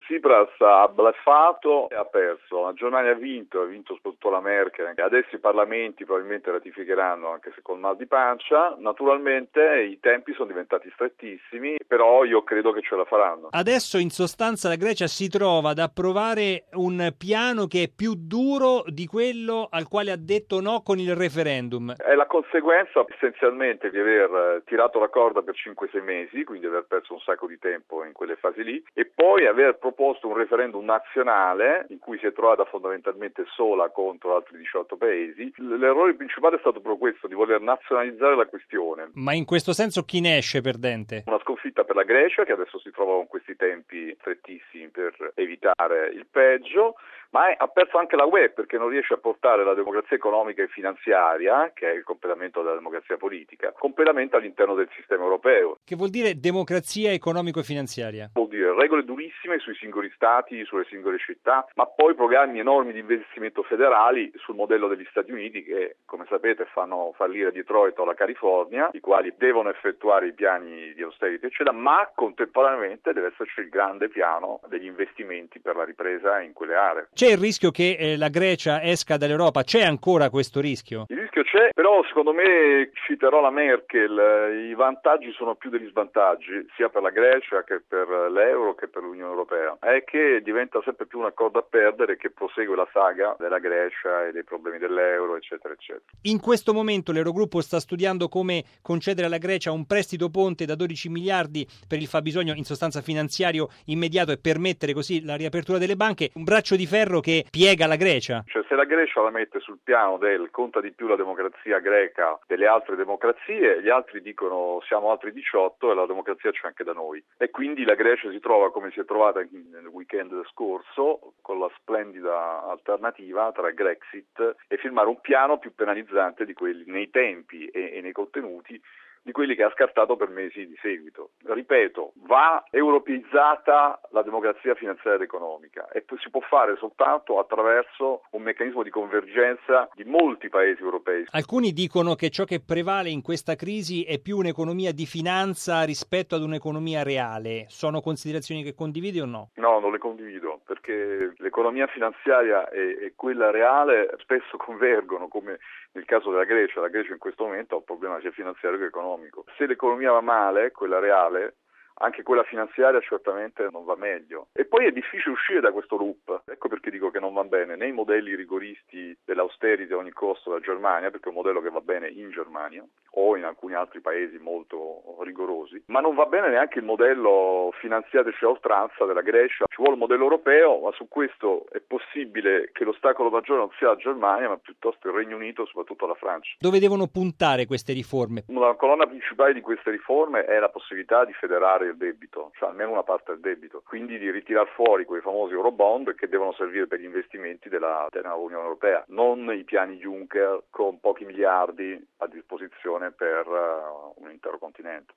Tsipras ha bluffato e ha perso. La Germania ha vinto soprattutto la Merkel. Adesso i parlamenti probabilmente ratificheranno, anche se col mal di pancia. Naturalmente i tempi sono diventati strettissimi, però io credo che ce la faranno. Adesso in sostanza la Grecia si trova ad approvare un piano che è più duro di quello al quale ha detto no con il referendum. È la conseguenza essenzialmente di aver tirato la corda per 5-6 mesi, quindi aver perso un sacco di tempo in quelle fasi lì, e poi aver proposto un referendum nazionale in cui si è trovata fondamentalmente sola contro altri 18 paesi. L'errore principale è stato proprio questo, di voler nazionalizzare la questione. Ma in questo senso chi ne esce perdente? Una sconfitta per la Grecia, che adesso si trova con questi tempi strettissimi per evitare il peggio, ma ha perso anche la UE, perché non riesce a portare la democrazia economica e finanziaria, che è il completamento della democrazia politica, completamente all'interno del sistema europeo. Che vuol dire democrazia economico-finanziaria? Vuol dire regole durissime sui singoli stati, sulle singole città, ma poi programmi enormi di investimento federali sul modello degli Stati Uniti che, come sapete, fanno fallire Detroit o la California, i quali devono effettuare i piani di austerity, eccetera, ma contemporaneamente deve esserci il grande piano degli investimenti per la ripresa in quelle aree. C'è il rischio che la Grecia esca dall'Europa? C'è ancora questo rischio? Il rischio c'è, però secondo me, citerò la Merkel, i vantaggi sono più degli svantaggi, sia per la Grecia che per l'euro che per l'Unione Europea. È che diventa sempre più una corda a perdere che prosegue la saga della Grecia e dei problemi dell'euro, eccetera, eccetera. In questo momento l'Eurogruppo sta studiando come concedere alla Grecia un prestito ponte da 12 miliardi per il fabbisogno in sostanza finanziario immediato e permettere così la riapertura delle banche, un braccio di ferro che piega la Grecia. Cioè, se la Grecia la mette sul piano del conta di più la democrazia greca delle altre democrazie, gli altri dicono siamo altri 18 e la democrazia c'è anche da noi. E quindi la Grecia si trova come si è trovata nel weekend scorso, con la splendida alternativa tra Grexit e firmare un piano più penalizzante di quelli nei tempi e nei contenuti di quelli che ha scartato per mesi di seguito. Ripeto, va europeizzata la democrazia finanziaria ed economica e si può fare soltanto attraverso un meccanismo di convergenza di molti paesi europei. Alcuni dicono che ciò che prevale in questa crisi è più un'economia di finanza rispetto ad un'economia reale. Sono considerazioni che condividi o no? No, non le condivido, perché l'economia finanziaria e quella reale spesso convergono, come nel caso della Grecia. La Grecia in questo momento ha un problema sia finanziario che economico. Se l'economia va male, quella reale, anche quella finanziaria certamente non va meglio. E poi è difficile uscire da questo loop. Ecco perché dico che non va bene né i modelli rigoristi dell'austerity a ogni costo della Germania, perché è un modello che va bene in Germania o in alcuni altri paesi molto rigorosi, ma non va bene neanche il modello finanziateci a oltranza della Grecia. Ci vuole un modello europeo, ma su questo è possibile che l'ostacolo maggiore non sia la Germania, ma piuttosto il Regno Unito, soprattutto la Francia. Dove devono puntare queste riforme? La colonna principale di queste riforme è la possibilità di federare il debito, cioè almeno una parte del debito, quindi di ritirare fuori quei famosi eurobond che devono servire per gli investimenti della Unione Europea, non i piani Juncker con pochi miliardi a disposizione per un intero continente.